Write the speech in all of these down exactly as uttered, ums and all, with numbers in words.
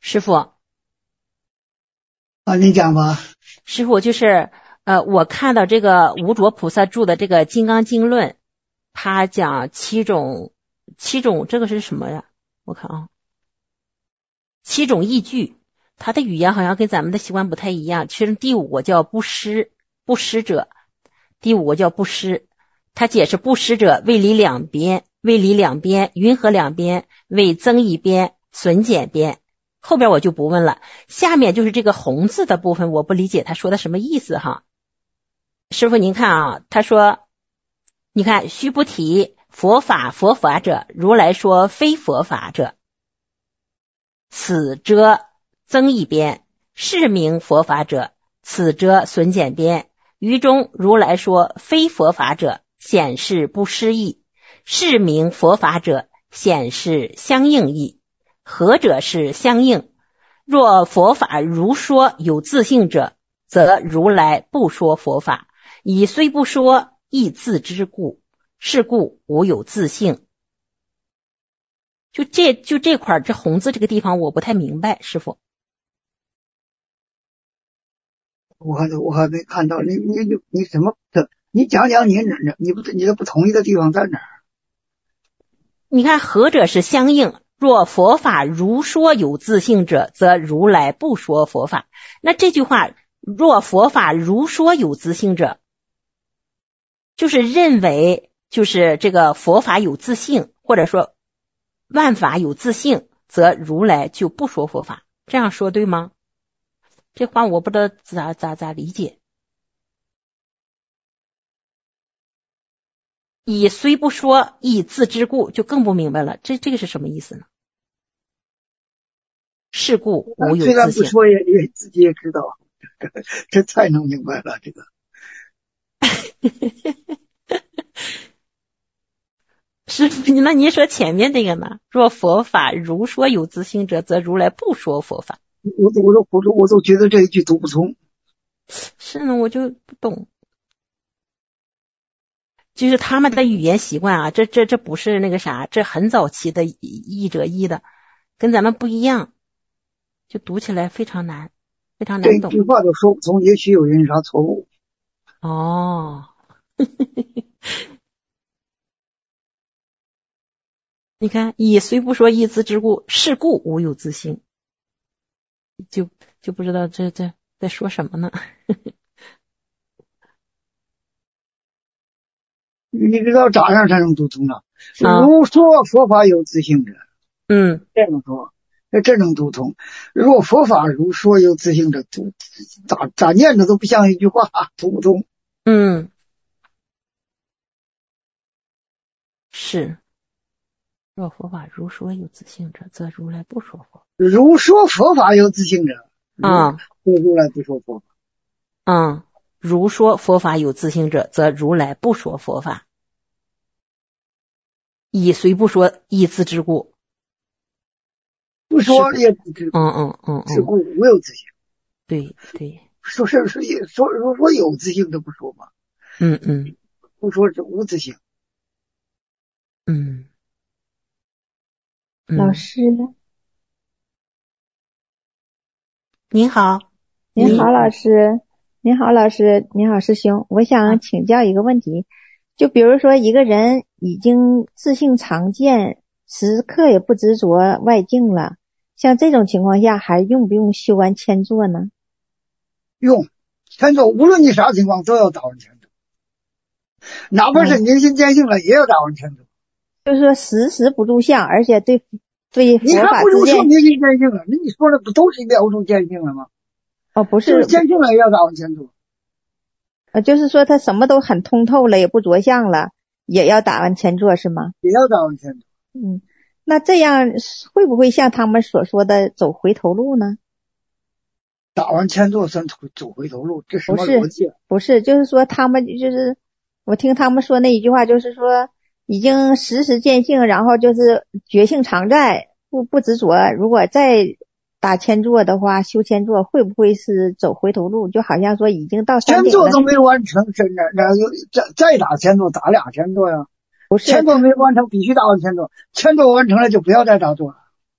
师父啊，你讲吧。 师父就是呃，我看到这个无着菩萨著的这个《金刚经论》，他讲七种七种这个是什么呀？我看啊，七种义具，他的语言好像跟咱们的习惯不太一样。其实第五个叫布施，布施者，第五个叫布施。他解释布施者为离两边，为离两边，云和两边，为增一边，损减边。后边我就不问了，下面就是这个红字的部分，我不理解他说的什么意思哈。师父您看啊，他说你看须菩提，佛法佛法者，如来说非佛法者，此遮增一边，是名佛法者，此遮损减边。于中如来说非佛法者，显示不失义，是名佛法者，显示相应义。何者是相应？若佛法如说有自性者，则如来不说佛法，以虽不说，亦自知故，是故无有自性。就这就这块这红字这个地方我不太明白，师父。 我还我还没看到你你你你什么的？你讲讲你哪你不你的不同意的地方在哪儿？ 你看何者是相应？若佛法如说有自性者，则如来不说佛法。那这句话，若佛法如说有自性者，就是认为就是这个佛法有自性，或者说万法有自性，则如来就不说佛法。这样说对吗？这话我不知道咋咋咋理解。以虽不说，亦自知故，就更不明白了。这这个是什么意思呢？是故无有自性。 虽然不说也也自己也知道，这太能明白了这个。 师父，那您说前面那个呢？若佛法如说有自性者，则如来不说佛法。 我都我都我都我都觉得这一句读不通。 是呢，我就不懂。就是他们的语言习惯啊，这这这不是那个啥，这很早期的译者译的，跟咱们不一样，就读起来非常难，非常难懂。 这句话都说不通，也许有人啥错误。 哦，你看，以虽不说，亦自知故，是故无有自性，就就不知道这这在说什么呢？ 你知道咋样才能读通呢？如说佛法有自性者， 嗯， 这么说，那这能读通。若佛法如说有自性者，读咋咋念的都不像一句话，读不通。 嗯，是。若佛法如说有自性者，则如来不说佛。 如说佛法有自性者， 啊， 如来不说佛法。 嗯，如说佛法有自性者，则如来不说佛法。以虽不说，亦自知故。 不说也自知。 嗯嗯嗯嗯。 是故无有自性。 对对。 说是是说说说有自性的不说嘛。 嗯嗯。 不说是无自性。 嗯。 老师呢？ 您好。 您好，老师。您好，老师。您好，师兄。我想请教一个问题，就比如说一个人已经自性常见，时刻也不执着外境了，像这种情况下还用不用修完千座呢？ 用。千座无论你啥情况都要打完千座，哪怕是明心见性了、嗯、也要打完千座。 就是说时时不住相，而且对对佛法之间， 你还不如说明心见性了，那你说的不都是了住见性了吗？ 哦，不是， 就是见性了也要打完千座。 呃，就是说他什么都很通透了，也不着相了，也要打完千座是吗？ 也要打完千座。 嗯，那这样会不会像他们所说的走回头路呢？ 打完千座算走回头路，这什么逻辑？ 不是，就是说他们就是我听他们说那一句话，就是说已经时时见性，然后就是觉性常在，不不执着。如果再打千座的话，修千座会不会是走回头路？就好像说已经到山顶了， 千座都没完成，真的，然后再再打千座，打俩千座呀。 不是， 千座没完成，必须打完千座，千座完成了就不要再打座了。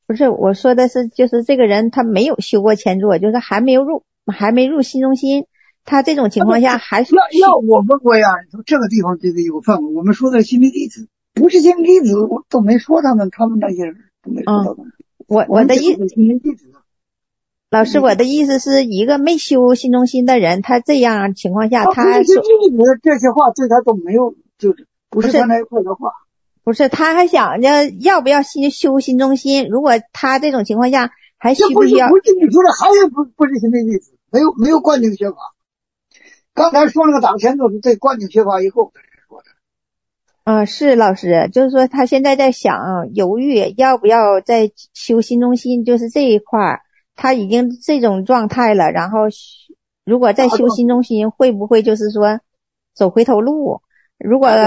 不是，我说的是就是这个人他没有修过前座，就是还没有入还没入心中心，他这种情况下还是要要我问过呀，这个地方这个有范围，我们说的心灵弟子不是心灵弟子，我都没说他们，他们那些人都没说他们。 嗯、我我的意心灵弟子。 老师，我的意思是一个没修心中心的人，他这样情况下，他说这些话对他都没有，就是不是他那一块的话。 不是，他还想着要不要修修心中心。如果他这种情况下还需不需要？ 不是你说的，还有不不是心灵弟子，没有没有灌顶学法。刚才说那个打前座是对灌顶学法以后才说的。 嗯，是老师，就是说他现在在想犹豫要不要再修心中心，就是这一块。他已经这种状态了，然后如果再修心中心，会不会就是说走回头路？如果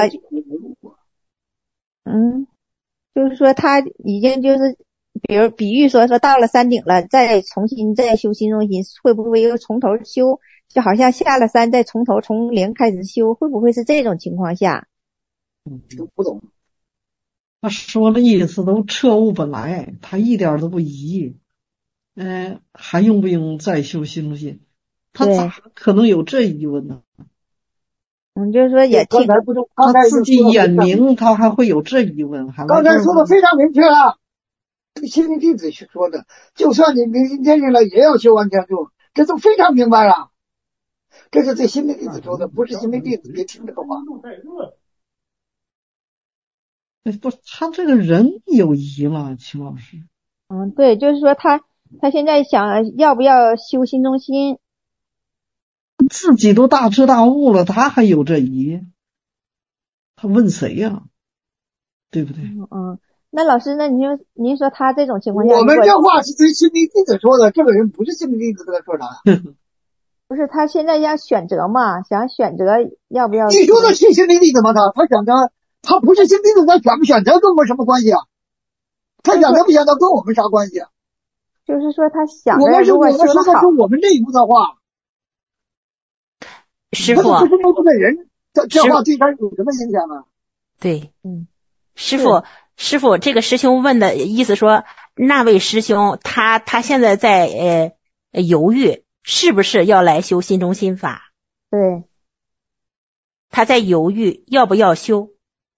嗯，就是说他已经就是比如比喻说说到了山顶了，再重新再修心中心，会不会又从头修？就好像下了山再从头从零开始修，会不会是这种情况下？ 嗯，都不懂。 他说的意思都彻悟本来，他一点都不疑。嗯、呃，还用不用再修心中心？他咋可能有这疑问呢？ 嗯，就是说也刚才不是他自己眼明，他还会有这疑问？还刚才说的非常明确了，这个心灵弟子说的，就算你明心见性了，也要修完全住，这都非常明白了。这是对心灵弟子说的，不是心灵弟子别听这个话。 不，他这个人有疑了，秦老师。 嗯，对，就是说他他现在想要不要修心中心， 自己都大彻大悟了，他还有这疑，他问谁呀、啊？对不对？ 嗯嗯，那老师，那您说您说他这种情况下， 我们这话是对心灵弟子说的，这个人不是心灵弟子跟他说啥。 不是，他现在想选择嘛，想选择要不要？ 你说的是心灵弟子吗？他他选择，他不是心灵弟子，他选不选择跟我们什么关系啊？他选择不选择跟我们啥关系啊？ 就是说他想， 我们是我们说的是我们内部的话。 师傅， 他不是内部的人，这这话对他有什么影响呢？ 对，嗯，师傅，师傅，这个师兄问的意思说，那位师兄他他现在在呃犹豫，是不是要来修心中心法？ 对， 他在犹豫要不要修。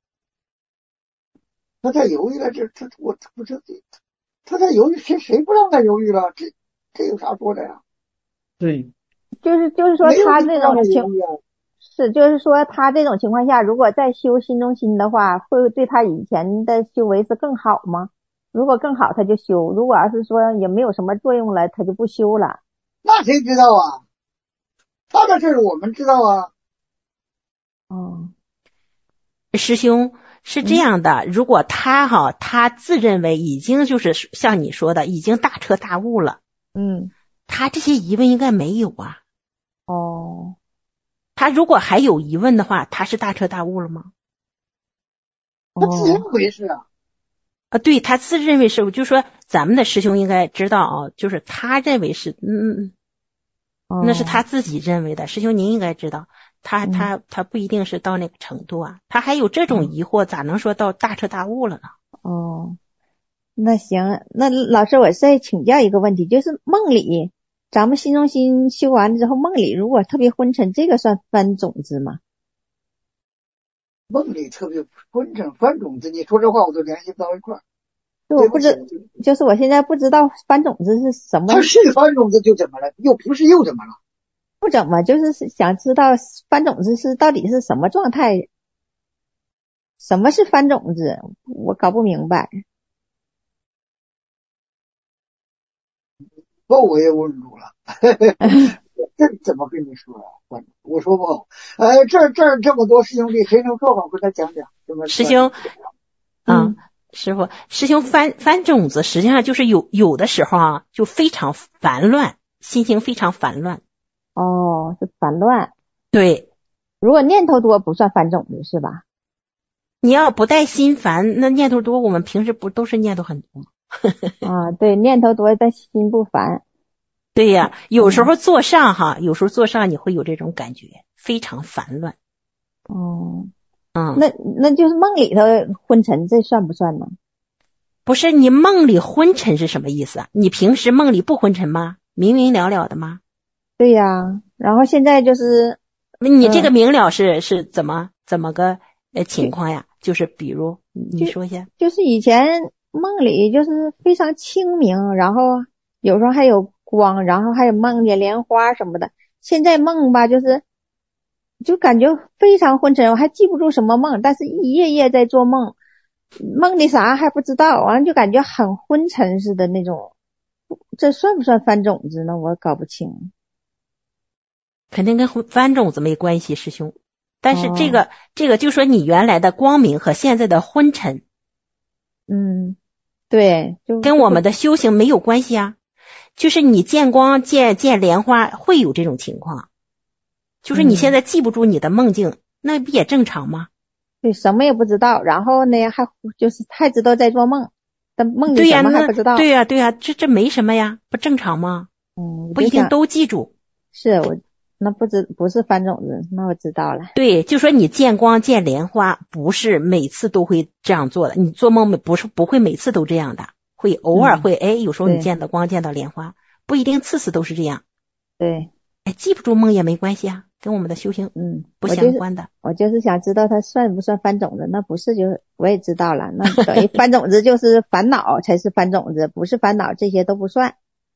他在犹豫了，这这我不知道，他在犹豫，谁谁不让他犹豫了？这这有啥说的呀？ 对， 就是就是说他这种情是就是说他这种情况下，如果再修心中心的话，会对他以前的修为是更好吗？如果更好，他就修；如果要是说也没有什么作用了，他就不修了。 那谁知道啊？他的事我们知道啊。 哦， 师兄。是这样的，如果他哈，他自认为已经就是像你说的，已经大彻大悟了， 嗯， 他这些疑问应该没有啊。 哦， 他如果还有疑问的话，他是大彻大悟了吗？ 他自认为是啊。 啊，对，他自认为是，就说咱们的师兄应该知道啊，就是他认为是，嗯， 哦、 那是他自己认为的。师兄您应该知道。他他他不一定是到那个程度啊，他还有这种疑惑，咋能说到大彻大悟了呢？ 哦，那行，那老师我再请教一个问题，就是梦里，咱们心中心修完之后，梦里如果特别昏沉，这个算翻种子吗？ 梦里特别昏沉翻种子，你说这话我都联系不到一块儿。 我不知，就是我现在不知道翻种子是什么。 他是翻种子就怎么了？又不是又怎么了？ 不怎么，就是想知道翻种子是到底是什么状态？什么是翻种子？我搞不明白。 那我也问住了，这怎么跟你说啊？我说不好。呃，这这这么多师兄弟，谁能说好？给他讲讲。 师兄，嗯，师傅，师兄翻翻种子，实际上就是有有的时候啊，就非常烦乱，心情非常烦乱。 哦，是烦乱。 对， 如果念头多不算翻种子是吧？ 你要不带心烦，那念头多，我们平时不都是念头很多吗？ 啊，对，念头多但心不烦。 对呀，有时候坐上哈，有时候坐上你会有这种感觉，非常烦乱。 哦， 嗯， 那那就是梦里头昏沉，这算不算呢？ 不是，你梦里昏沉是什么意思啊？你平时梦里不昏沉吗？明明了了的吗？ 对呀，然后现在就是你这个明了是、嗯、是怎么怎么个呃情况呀？就是比如你说一下。 就, 就是以前梦里就是非常清明，然后有时候还有光，然后还有梦见莲花什么的。现在梦吧，就是就感觉非常昏沉，我还记不住什么梦，但是一夜夜在做梦，梦里啥还不知道，完了就感觉很昏沉似的那种。这算不算翻种子呢？我搞不清。 肯定跟翻种子没关系，师兄。但是这个、 哦、 这个就说你原来的光明和现在的昏沉， 嗯，对，就跟我们的修行没有关系啊。就是你见光见见莲花会有这种情况，就是你现在记不住你的梦境，嗯、那不也正常吗？ 对，什么也不知道，然后呢还就是还知道在做梦，但梦里什么还不知道。 对呀、啊、对呀、啊、这这没什么呀，不正常吗？ 嗯， 不一定都记住。 是我那不知不是翻种子，那我知道了。 对，就说你见光见莲花不是每次都会这样做的，你做梦不是不会每次都这样的，会偶尔会、嗯、哎，有时候你见到光见到莲花，不一定次次都是这样。 对， 哎，记不住梦也没关系啊，跟我们的修行嗯不相关的。 我就是、我就是想知道它算不算翻种子，那不是就我也知道了，那等于翻种子就是烦恼才是翻种子，不是烦恼这些都不算。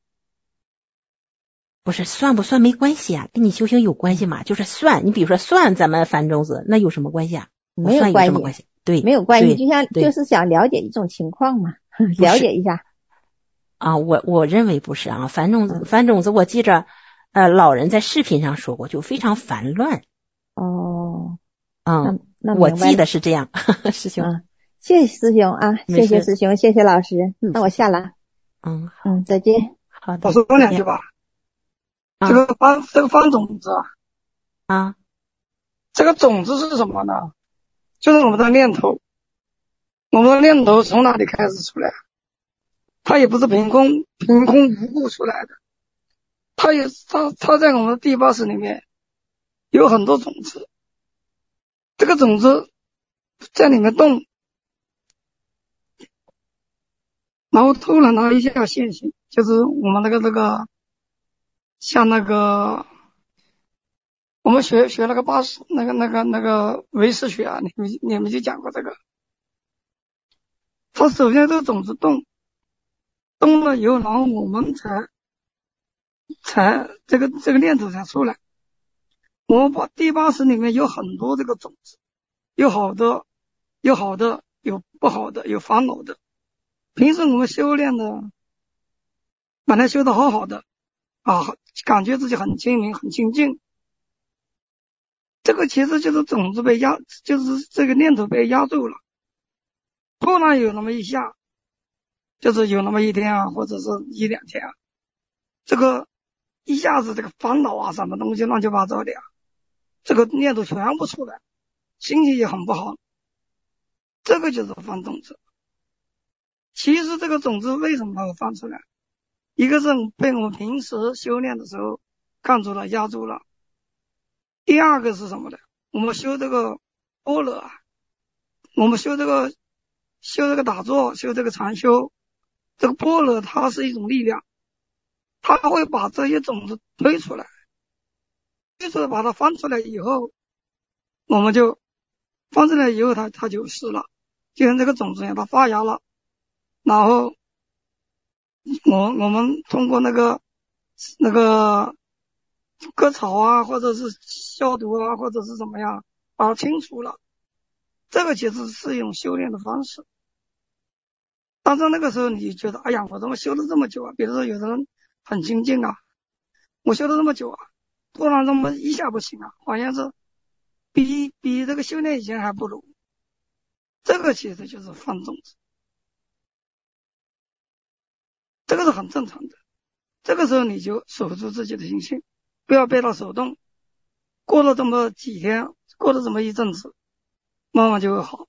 不是算不算没关系啊，跟你修行有关系嘛？就是算，你比如说算咱们翻种子，那有什么关系啊？ 没有关系， 关系对， 没有关系，就像就是想了解一种情况嘛，了解一下。 啊，我我认为不是啊，翻种子、嗯、翻种子，我记着，呃，老人在视频上说过，就非常烦乱。 哦， 嗯， 那那我记得是这样，师兄、 嗯。谢谢师兄啊，谢谢师兄，谢谢老师，那我下了。 嗯嗯，再见。 好的， 我说两句吧。这个翻、啊、这个翻种子啊， 这个种子是什么呢？就是我们的念头，我们的念头从哪里开始出来？它也不是凭空凭空无故出来的，它也它它在我们的第八识里面有很多种子，这个种子在里面动，然后突然它一下现形，就是我们那个那个像那个。我们学学那个八识那个那个那个唯识学啊，你们你们就讲过这个。它首先这个种子动，动了以后，然后我们才才这个这个念头才出来。我们把第八识里面有很多这个种子，有好的，有好的，有不好的，有烦恼的。平时我们修炼的，本来修的好好的啊，感觉自己很清明很清净。这个其实就是种子被压，就是这个念头被压住了。突然有那么一下，就是有那么一天啊，或者是一两天啊，这个一下子这个烦恼啊，什么东西乱七八糟的呀、啊，这个念头全部出来，心情也很不好。这个就是翻种子。其实这个种子为什么会翻出来？一个是被我们平时修炼的时候看住了、压住了。第二个是什么呢？我们修这个般若啊，我们修这个修这个打坐，修这个禅修，这个般若它是一种力量，它会把这些种子推出来，推出来把它翻出来以后，我们就翻出来以后它它就湿了，就像这个种子一样，它发芽了，然后我我们通过那个那个割草啊，或者是消毒啊，或者是怎么样，把它清除了。这个其实是一种修炼的方式。但是那个时候你觉得，哎呀，我怎么修了这么久啊？比如说有的人很精进啊，我修了这么久啊，突然这么一下不行啊，好像是比比这个修炼以前还不如。这个其实就是翻种子，这个是很正常的。这个时候你就守住自己的心性，不要被它手动。过了这么几天，过了这么一阵子，慢慢就会好。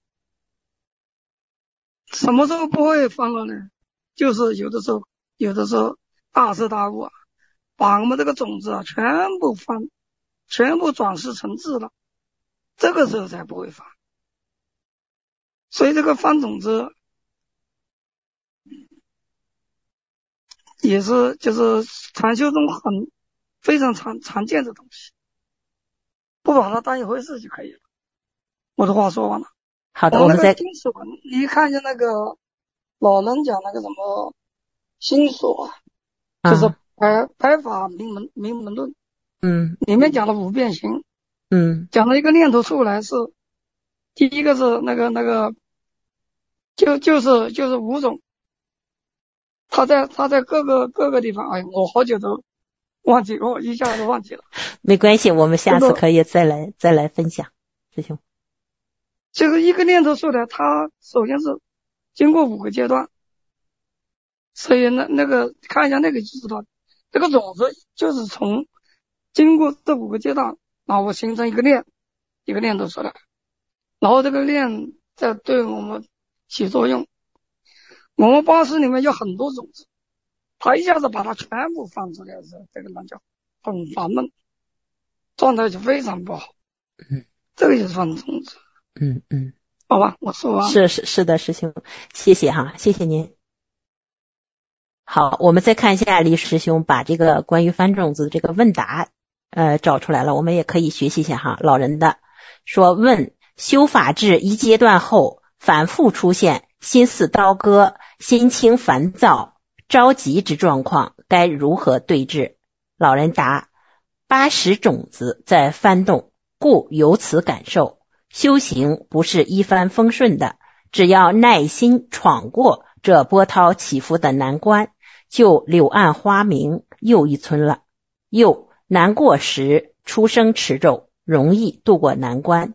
什么时候不会翻了呢？就是有的时候，有的时候大彻大悟啊，把我们这个种子啊全部翻，全部转世成智了，这个时候才不会翻。所以这个翻种子， 也是就是禅修中很非常常常见的东西，不把它当一回事就可以了。我的话说完了。 好的， 我们我们再心所，你看见那个老人讲那个什么心所， 啊就是白白法明门明门论， 嗯里面讲了五变形， 嗯讲了一个念头出来是，第一个是那个那个，就就是就是五种，他在他在各个各个地方，哎，我好久都忘记，我一下子忘记了。 没关系，我们下次这个可以再来再来分享，师兄。 就是一个念头出来，它首先是经过五个阶段，所以那那个看一下那个就知道，这个种子就是从经过这五个阶段，然后形成一个念，一个念头出来，然后这个念再对我们起作用。我们八识里面有很多种子，他一下子把它全部放出来的时候，这个人就很烦闷，状态就非常不好。 嗯， 这个就是放种子。 嗯嗯， 好吧，我说完了。 是是是的，师兄，谢谢哈，谢谢您。好，我们再看一下李师兄把这个关于翻种子这个问答呃找出来了，我们也可以学习一下哈。老人的说问修法至一阶段后，反复出现心似刀割、心轻烦躁、着急之状况，该如何对治？老人答：八识种子在翻动，故由此感受。修行不是一帆风顺的，只要耐心闯过这波涛起伏的难关，就柳暗花明又一村了。又难过时出声持咒，容易度过难关。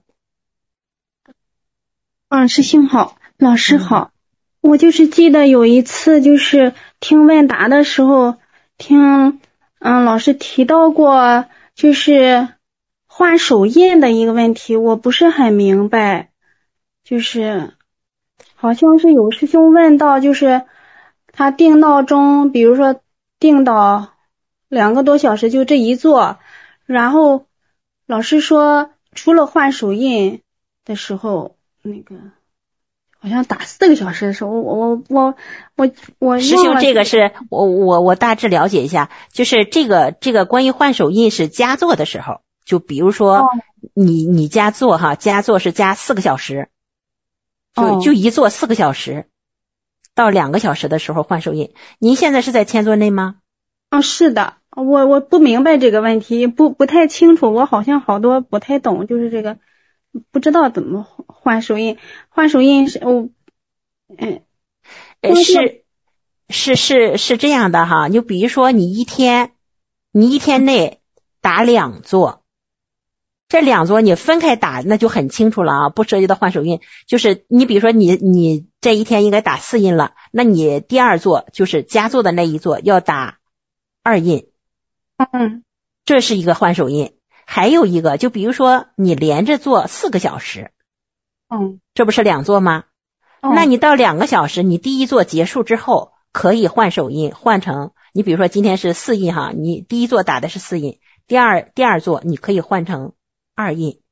嗯，师兄好，老师好。嗯、我就是记得有一次就是听问答的时候，听嗯老师提到过，就是换手印的一个问题，我不是很明白。就是好像是有师兄问到，就是他定闹钟，比如说定到两个多小时就这一做，然后老师说除了换手印的时候，那个好像打四个小时的时候，我我我我我师兄，这个是我我我大致了解一下，就是这个这个关于换手印是加坐的时候，就比如说、哦、你你加坐哈，加坐是加四个小时，就、哦、就一坐四个小时到两个小时的时候换手印。您现在是在千坐内吗？ 嗯，是的，我我不明白这个问题，不不太清楚，我好像好多不太懂，就是这个。不知道怎么换手印，换手印是我，嗯， 是是是是这样的哈，就比如说你一天，你一天内打两坐，这两坐你分开打，那就很清楚了啊，不涉及到换手印。就是你比如说你你这一天应该打四印了，那你第二坐就是加坐的那一坐要打二印， 嗯， 这是一个换手印。还有一个，就比如说你连着做四个小时， 嗯， 这不是两坐吗？ 嗯、 那你到两个小时，你第一坐结束之后，可以换手印，换成你比如说今天是四印哈，你第一坐打的是四印，第二第二坐你可以换成二印，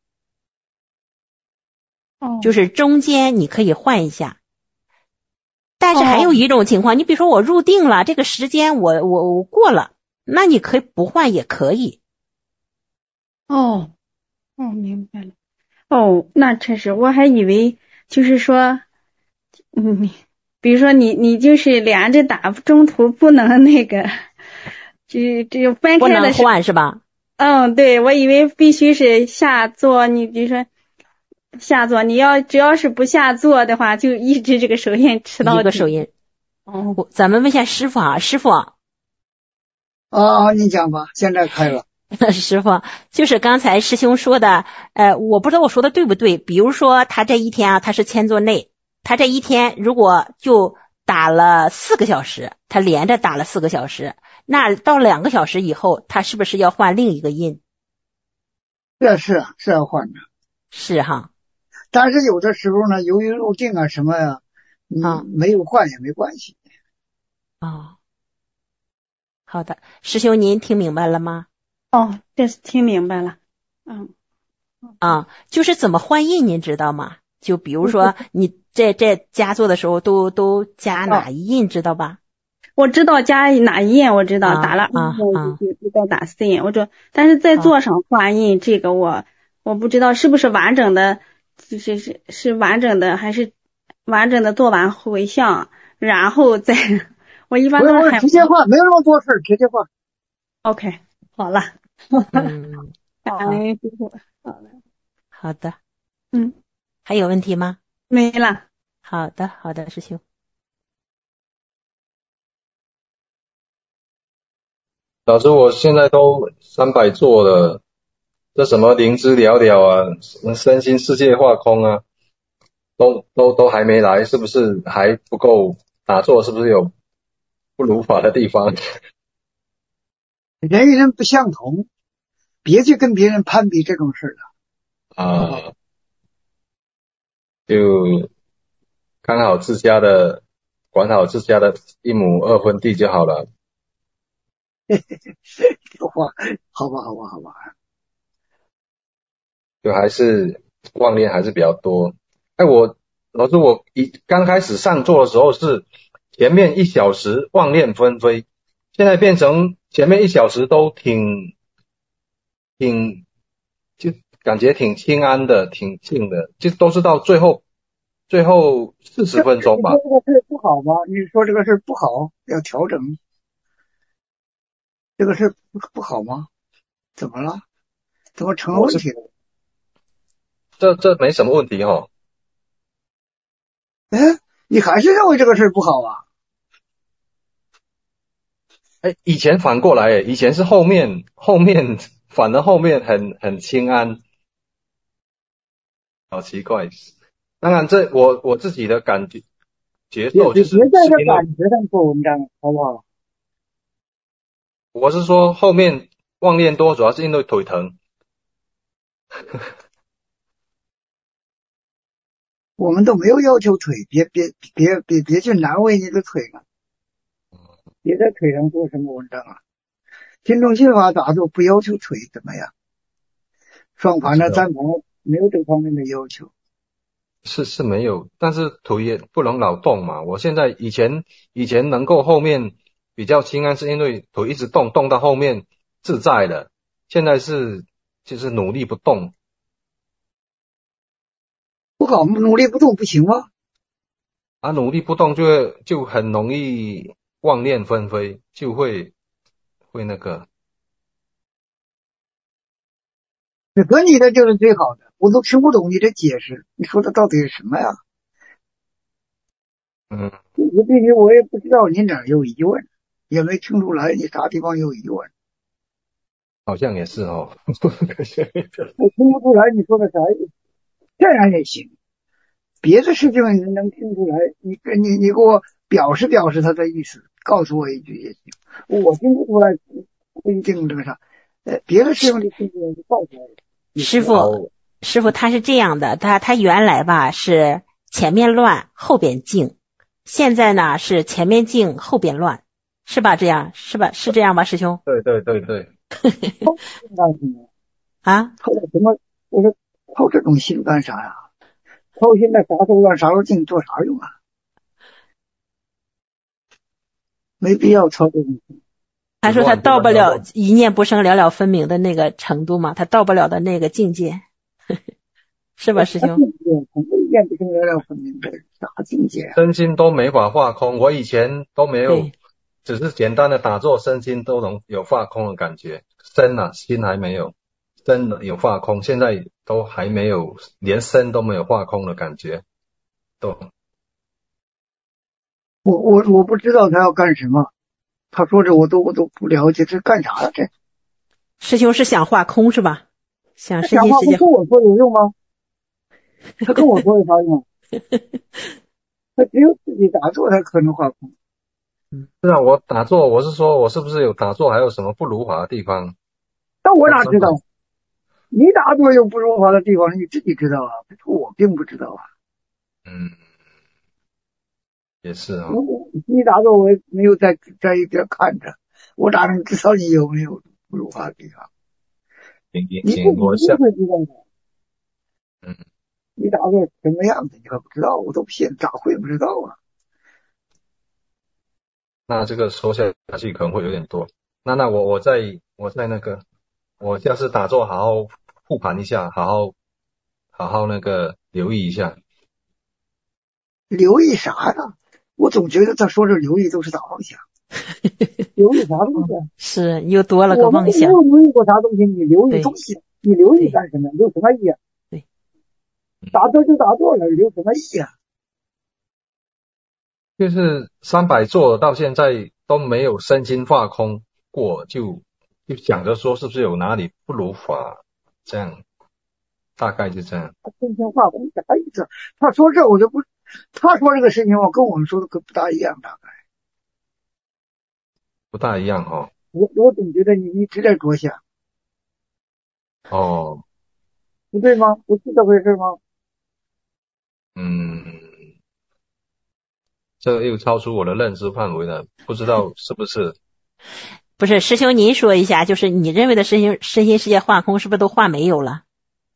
哦， 就是中间你可以换一下。但是还有一种情况， 哦、 你比如说我入定了，这个时间我我我过了，那你可以不换也可以。 哦，哦，明白了。哦，那确实，我还以为就是说，嗯，比如说你你就是连着打，中途不能那个，就就分开的不能换是吧？ 嗯，对，我以为必须是下坐，你比如说下坐，你要只要是不下坐的话，就一直这个手印吃到底。 一个手印。 哦， 咱们问一下师傅啊，师傅。 哦，你讲吧，现在开了。 师傅，就是刚才师兄说的，呃，我不知道我说的对不对。比如说他这一天啊，他是千坐内，他这一天如果就打了四个小时，他连着打了四个小时，那到两个小时以后，他是不是要换另一个印？ 这是是要换的， 是哈。 但是有的时候呢，由于入定啊什么呀， 啊， 没有换也没关系。 哦，好的，师兄您听明白了吗？ 哦，这是听明白了。嗯， 啊，就是怎么换印您知道吗？就比如说你这这加坐的时候都都加哪一印知道吧？ 我知道加哪一页，我知道、 啊、 打了啊就就知道打 C， 我这但是在做上画印这个我我不知道是不是完整的，就是是是完整的还是完整的做完回向，然后再我一般都是很直接画，没有那么多事，直接画。 OK， 好了。 嗯， 感恩师父。好的， 好的， 嗯， 还有问题吗？ 没了。 好的，好的，师兄。 老师，我现在都三百做了，这什么灵芝寥寥啊，身心世界化空啊，都都都还没来，是不是还不够打坐？是不是有不如法的地方？ 人与人不相同，别去跟别人攀比这种事了啊，就看好自家的，管好自家的一亩二分地就好了。 这个话，好吧，好吧，好吧。 就还是妄念还是比较多。哎，我老师，我一刚开始上座的时候是前面一小时妄念纷飞，现在变成前面一小时都挺挺就感觉挺清安的，挺静的，就都是到最后最后四十分钟吧。 你说这个事不好吗？你说这个事不好，要调整。这个事不不好吗？怎么了？怎么成了问题了？ 这这没什么问题哦。 哎，你还是认为这个事不好啊？ 哎，以前反过来，以前是后面后面反而后面很很清安，好奇怪。当然这我我自己的感觉节奏就是别在这感觉上做文章，好不好？ 我是说后面妄念多，主要是因为腿疼。 我们都没有要求腿，别别别别别去难为你的腿了，别在腿上做什么文章啊！听众心法打坐不要求腿怎么样？双盘的赞同没有这方面的要求。 是是没有，但是腿也不能老动嘛。我现在以前以前能够后面比较轻安，是因为腿一直动，动到后面自在了。现在是就是努力不动。 不好，努力不动不行吗？ 啊，努力不动就会就很容易妄念纷飞，就会会那个。 和你的就是最好的，我都听不懂你的解释，你说的到底是什么呀？ 嗯， 我对你我也不知道你哪儿有疑问，也没听出来你啥地方有疑问。 好像也是哦。 我听不出来你说的啥意思，这样也行。别的事情你能听出来，你你你给我表示表示他的意思，告诉我一句也行。我听不出来，不一定这个啥。呃，别的事情你听出来，你告诉我。 师傅，师傅他是这样的，他他原来吧是前面乱后边静，现在呢是前面静后边乱，是吧？这样是吧？是这样吧，师兄？ 对对对对。 啊？ 操什么？我说操这种心干啥呀？操心的啥时候乱啥时候静，做啥用啊？没必要操这种心。 他说他到不了一念不生了了分明的那个程度嘛，他到不了的那个境界，是吧，师兄？ 一念不生了了分明的啥境界啊？ 身心都没法化空，我以前都没有，只是简单的打坐，身心都能有化空的感觉，身啊心还没有，身有化空，现在都还没有，连身都没有化空的感觉，都。 我我我不知道他要干什么。他说这我都我都不了解，这干啥了？这师兄是想化空是吧？想身心世界。 跟我说有用吗？他跟我说有啥用？他只有自己打坐才可能化空。 是啊，我打坐，我是说我是不是有打坐还有什么不如法的地方？ 那我哪知道？你打坐有不如法的地方，你自己知道啊，我并不知道啊。 嗯，也是啊、 哦。你打坐我没有在在一边看着，我哪能知道你有没有不如法的地方？ 你你你不一定会知道的。 嗯， 你打坐什么样子你还不知道，我都不信，咋会不知道啊？ 那这个说下去可能会有点多。那那我我在我在那个我下次打坐好好复盘一下，好好好好那个留意一下。 留意啥呀？我总觉得他说这留意都是打妄想。留意啥东西？ 是又多了个妄想。 我没有留意过啥东西，你留意东西，你留意干什么？留什么意啊？ 对， 打坐就打坐了，留什么意啊？ 就是三百座到现在都没有身心化空过，就就想着说是不是有哪里不如法，这样大概就这样。 身心化空啥意思？他说这我就不，他说这个事情我跟我们说的可不大一样，大概不大一样哦。 我我总觉得你一直在着想。 哦， 不对吗？不是这回事吗？ 嗯，这个又超出我的认知范围了，不知道是不是？ 不是，师兄您说一下，就是你认为的身心身心世界化空，是不是都化没有了？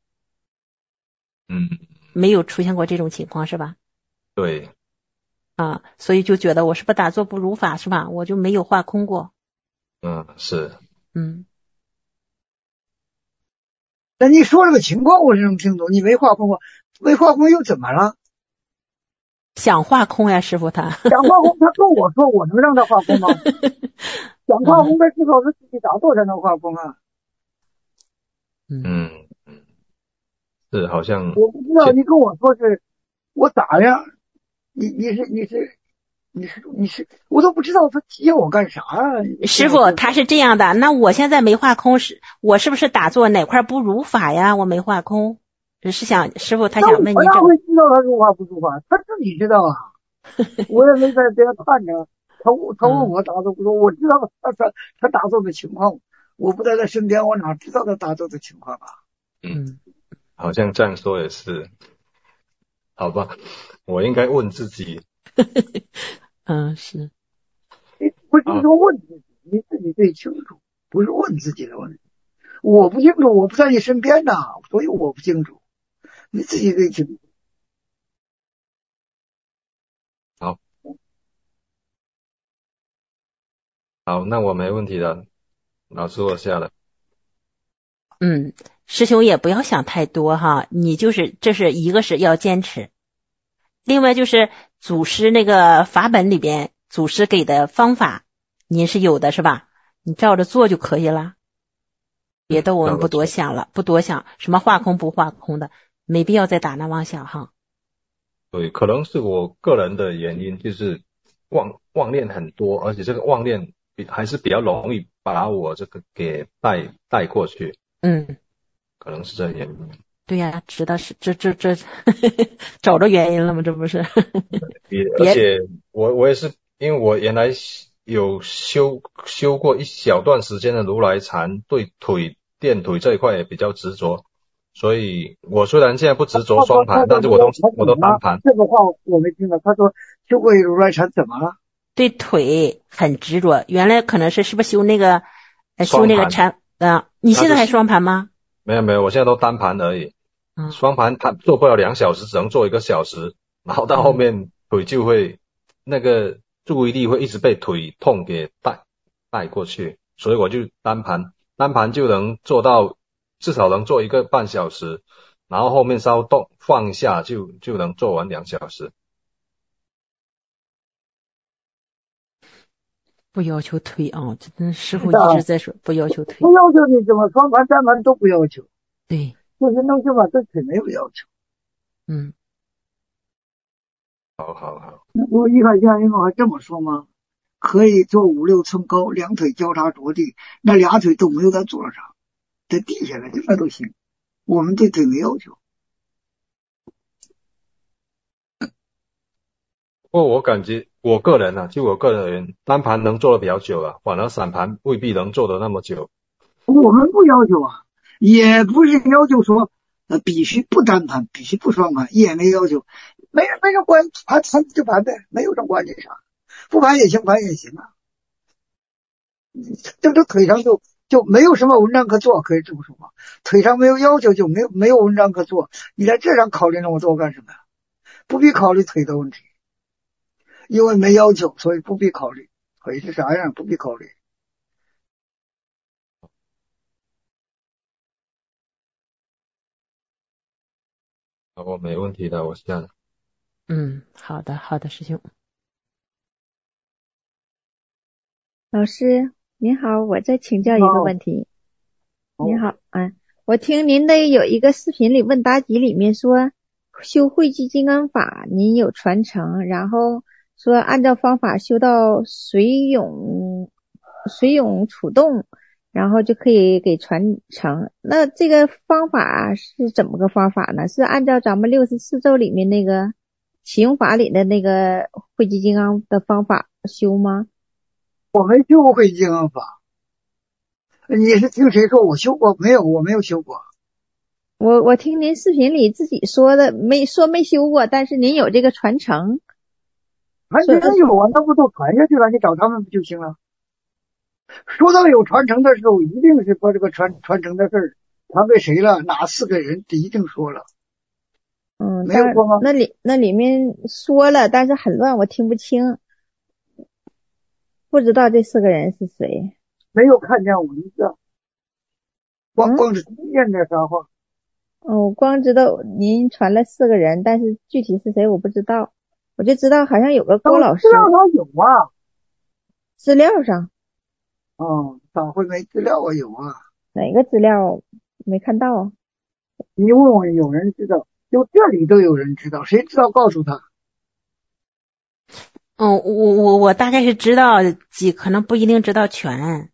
嗯， 没有出现过这种情况是吧？ 对。 啊，所以就觉得我是不是打坐不如法是吧？我就没有化空过。 嗯，是。 嗯。 那你说这个情况我是能听懂，你没化空过，没化空又怎么了？ 想化空呀，师父他。 想化空，他跟我说，我能让他化空吗？想化空，他至少是自己打坐才能化空啊。 嗯嗯，是好像。 我不知道，你跟我说是，我咋样？你你是你是你是你是，我都不知道他要我干啥啊！ 师父他是这样的，那我现在没化空，是我是不是打坐哪块不如法呀？我没化空，是想师父他想问你这个。 我哪会知道他如法不如法？他自己知道啊，我也没在边看着。他他问我打坐不说，我知道他他他打坐的情况，我不在他身边，我哪知道他打坐的情况啊？ 嗯，好像这样说也是，好吧，我应该问自己。 嗯，是。 不是说问自己，你自己最清楚，不是问自己的问题。我不清楚，我不在你身边呐，所以我不清楚，你自己最清楚。 好，好，那我没问题了，老师我下了。 嗯，师兄也不要想太多哈，你就是这是一个是要坚持，另外就是祖师那个法本里边祖师给的方法您是有的是吧？你照着做就可以了，别的我们不多想了，不多想什么化空不化空的，没必要再打那妄想哈。 对，可能是我个人的原因，就是妄妄念很多，而且这个妄念比还是比较容易把我这个给带带过去。 嗯， 可能是这原因。 对呀、啊，知道是这这这找着原因了吗？这不是？ 而且我我也是，因为我原来有修修过一小段时间的如来禅，对腿垫腿这一块也比较执着，所以我虽然现在不执着双盘，但是我都我都单盘。 这个话我没听到，他说修过如来禅怎么了？ 对腿很执着，原来可能是是不是修那个修那个禅啊？你现在还双盘吗？ 没有没有，我现在都单盘而已。嗯、双盘他做不了两小时，只能做一个小时，然后到后面腿就会、嗯、那个注意力会一直被腿痛给带带过去，所以我就单盘，单盘就能做到至少能做一个半小时，然后后面稍动放一下就就能做完两小时。 不要求推啊，这师傅一直在说不要求推。 不要求你怎么双盘单盘都不要求。 对。 就是弄这把对腿没有要求。 嗯。 好好好。 我一看像运动还这么说吗？可以做五六寸高，两腿交叉着地，那俩腿都没有在桌上，在地下了，那都行。我们对腿没要求。 不过我感觉我个人啊，就我个人而言，单盘能做的比较久啊，反而散盘未必能做的那么久。 我们不要求啊。也不是要求说呃必须不单盘，必须不双盘，也没要求，没人没人管，盘盘就盘呗，没有什么关系啥，不盘也行，盘也行啊。这这腿上就就没有什么文章可做，可以这么说吧？腿上没有要求，就没有没有文章可做。你在这上考虑那么多干什么呀？不必考虑腿的问题，因为没要求，所以不必考虑。 腿是啥样不必考虑。 好，我没问题的，我下了。 嗯，好的，好的，师兄。 老师您好，我再请教一个问题。您好，嗯，我听您的有一个视频里问答集里面说，修慧济金刚法您有传承，然后说按照方法修到水涌水涌处动，然后就可以给传承。那这个方法是怎么个方法呢？是按照咱们六十四咒里面那个启用法里的那个慧济金刚的方法修吗？ 我没修过慧济金刚法。你是听谁说我修过？没有，我没有修过。 我我听您视频里自己说的，没说没修过，但是您有这个传承。 传承有啊，那不都传下去了？你找他们不就行了？说到有传承的时候，一定是把这个传传承的事儿传给谁了，哪四个人，这一定说了。 嗯， 没有说吗？ 那里那里面说了，但是很乱，我听不清，不知道这四个人是谁。 没有看见我一个，光光是念点啥话。 哦，我光知道您传了四个人，但是具体是谁我不知道。我就知道好像有个郭老师。 资料上有啊。 资料上。 哦，咋会没资料啊？有啊。 哪个资料没看到啊？ 你问我有人知道，就这里都有人知道，谁知道告诉他。 嗯，我我我大概是知道几，可能不一定知道全。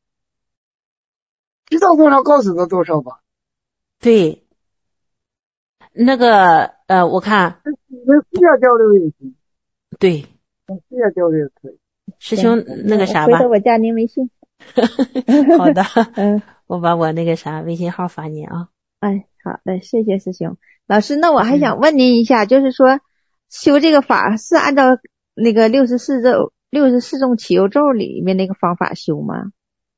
知道多少告诉他多少吧。 对，那个呃，我看你们私下交流也行。 对， 私下交流也可以。 师兄那个啥吧， 回头我加您微信。 好的， 嗯， 我把我那个啥微信号发您啊。 哎，好的，谢谢师兄。老师，那我还想问您一下，嗯、就是说修这个法是按照那个六十四咒、六十四种祈求咒里面那个方法修吗？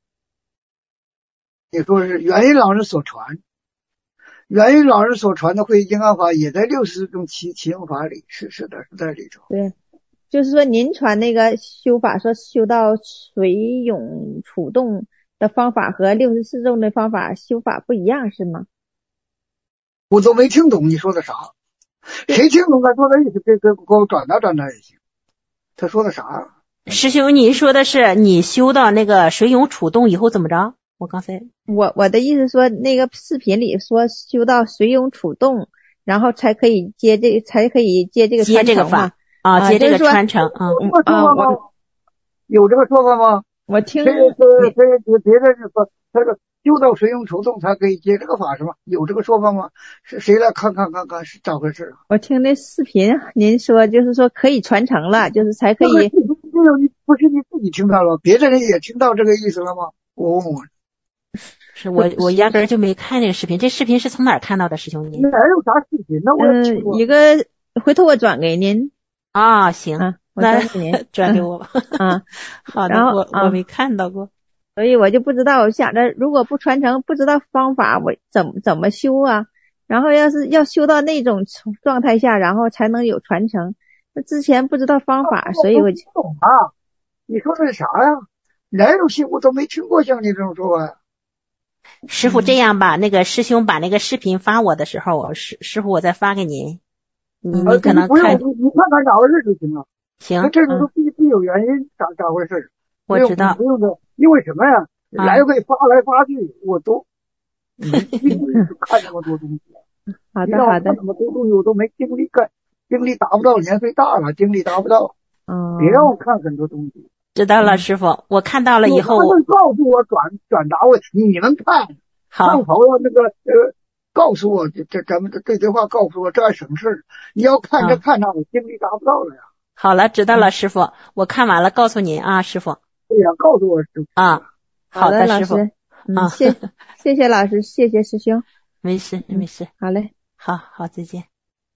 你说是元音老人所传，元音老人所传的慧济金刚法也在六十种祈祈用法里，是是的，是在里头。 对，就是说您传那个修法，说修到水涌处动的方法和六十四种的方法修法不一样是吗？ 我都没听懂你说的啥，谁听懂他说的意思，给给给我转达转达也行。他说的啥？ 师兄，您说的是你修到那个水涌处动以后怎么着？我刚才我我的意思说，那个视频里说修到水涌处动，然后才可以接这才可以接这个接这个法啊，接这个传承啊。 啊，我有这个说法吗？ 我听谁谁谁别的人说，他说修到水涌处动才可以接这个法是吗？有这个说法吗？是谁来看看看看是咋回事？ 我听那视频您说就是说可以传承了，就是才可以。 不是你自己听到了，别的人也听到这个意思了吗？我问我。 是我我压根儿就没看那个视频，这视频是从哪儿看到的，师兄您？ 哪有啥视频？那我嗯，一个回头我转给您啊，行， 啊、 那转给您转给我吧。 啊， 好的，我我没看到过， 所以我就不知道，我想着如果不传承，不知道方法，我怎么怎么修啊？然后要是要修到那种状态下，然后才能有传承。那之前不知道方法，所以我就不懂啊。你说的是啥呀？哪有戏我都没听过像你这种说法。 师傅这样吧，那个师兄把那个视频发我的时候，我师师傅我再发给您，你你可能看， 你你看看咋回事就行了。 行， 这个都必必有原因，咋咋回事？ 我知道。 不用的，因为什么呀？来回发来发去，我都没经历看那么多东西。 好的好的。 那么多东西我都没经历看，精力达不到，年岁大了，精力达不到。 嗯。 别让我看很多东西。 知道了，师傅，我看到了以后， 他们告诉我转转达我，你们看， 好， 让朋友那个呃告诉我，这咱们这这句话告诉我，这还省事。你要看这看上，我精力达不到了呀。 好了，知道了，师傅，我看完了告诉您啊，师傅。 对呀，告诉我师傅啊。好的， 师傅。 嗯，谢谢谢老师，谢谢师兄。 没事没事， 好嘞， 好好再见。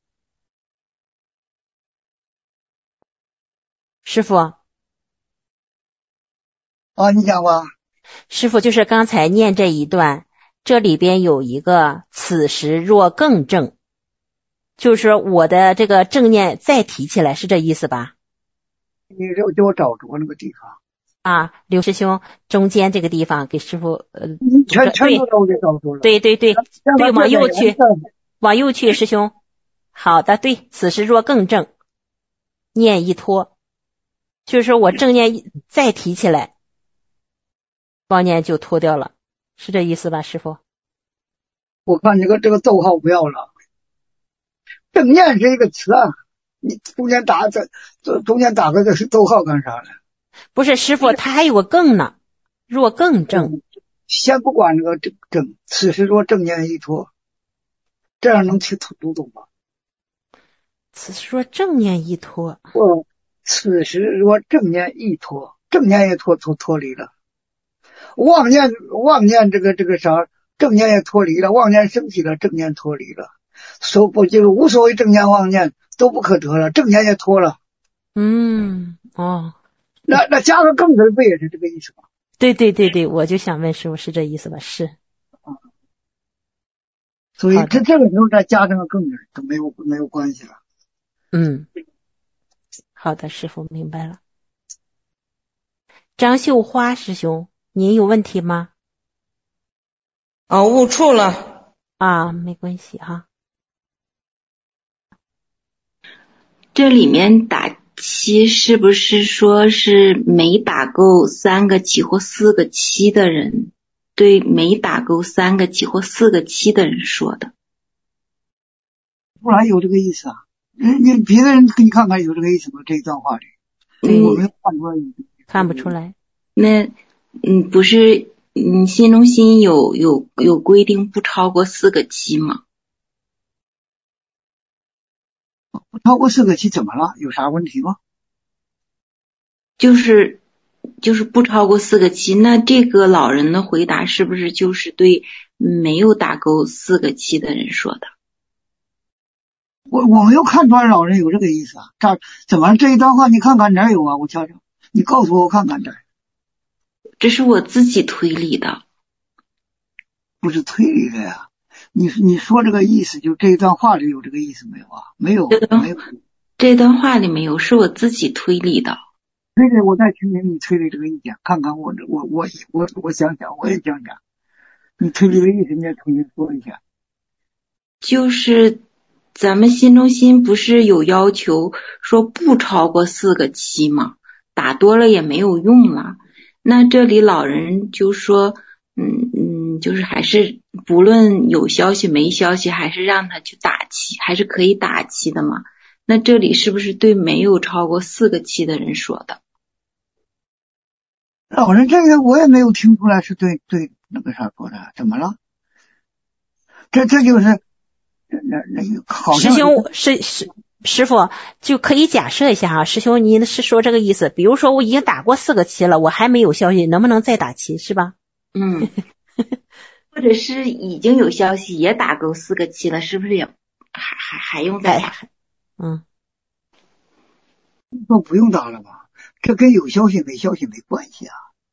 师傅。 啊，你讲吧。 师傅，就是刚才念这一段，这里边有一个此时若更正，就是我的这个正念再提起来，是这意思吧？ 你就给我找着那个地方。 啊，刘师兄中间这个地方给师傅呃， 你全全都都给告诉了。 对对对对，往右去， 对往右去，师兄。好的，对，此时若更正，念一脱，就是说我正念再提起来，妄念就脱掉了，是这意思吧，师傅？ 我看这个这个逗号不要了，正念是一个词啊，你中间打这中中间打个这是逗号干啥呢？ 不是师傅，他还有个更呢，若更正。 先不管这个正正，此时若正念一脱，这样能听读懂吗？ 此时若正念一脱， 不，此时若正念一脱，正念也脱脱脱离了，妄念妄念这个这个啥，正念也脱离了，妄念升起了，正念脱离了，所不就是无所谓正念妄念都不可得了，正念也脱了。 嗯，哦， 那那加个更字不也是这个意思吗？ 对对对对，我就想问师傅是这意思吧？是。 所以这这个时候再加上个更字都没有没有关系了。 嗯，好的，师傅明白了。张秀花师兄，您有问题吗？ 啊，误触了啊，没关系哈。 这里面打七是不是说是没打够三个七或四个七的人对没打够三个七或四个七的人说的？ 不然有这个意思啊？你你别的人给你看看有这个意思吗？这一段话里， 嗯， 我没有看出来， 看不出来。 那嗯，不是嗯，心中心有有有规定不超过四个七吗？ 不超过四个七怎么了？有啥问题吗？ 就是就是不超过四个七，那这个老人的回答是不是就是对没有打够四个七的人说的？ 我我没有看出来老人有这个意思啊，这怎么这一段话你看看哪儿有啊？我瞧瞧，你告诉我我看看这儿。 这是我自己推理的。 不是推理的呀，你你说这个意思，就这一段话里有这个意思没有啊？没有，没有。 这段话里没有，是我自己推理的。 推理，我再听听你推理这个意见，看看我我我我我想想，我也讲讲，你推理的意思你也重新说一下。 就是咱们心中心不是有要求说不超过四个七吗？打多了也没有用了。那这里老人就说嗯嗯，就是还是不论有消息没消息，还是让他去打七，还是可以打七的嘛。那这里是不是对没有超过四个七的人说的？ 老人这个我也没有听出来是对对那个啥说的，怎么了？这这就是那那好像师兄师师师傅就可以假设一下哈，师兄您是说这个意思？比如说我已经打过四个七了，我还没有消息，能不能再打七是吧？ 嗯，或者是已经有消息也打够四个七了，是不是也还还还用再打？ 嗯， 说不用打了吧？这跟有消息没消息没关系啊。